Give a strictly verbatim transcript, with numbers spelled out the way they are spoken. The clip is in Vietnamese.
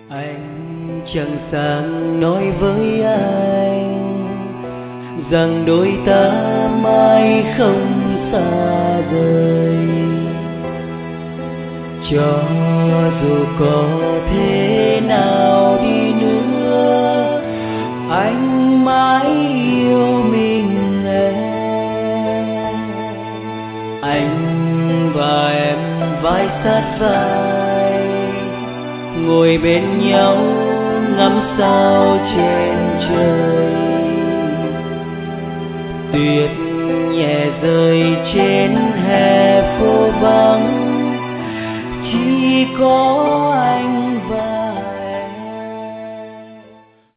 Anh chẳng sang nói với anh rằng đôi ta mãi không xa rời, cho dù có thế nào đi nữa anh mãi yêu mình em. Anh và em vai sát vai ngồi bên nhau ngắm sao trên trời, tuyết nhẹ rơi trên hè phố vắng, chỉ có anh